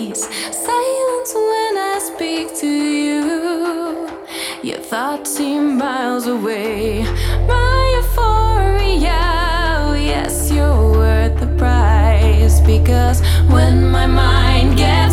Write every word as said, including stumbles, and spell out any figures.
eyes, silence when I speak to you. Your thoughts seem miles away. My euphoria, oh yes, you're worth the price. Because when my mind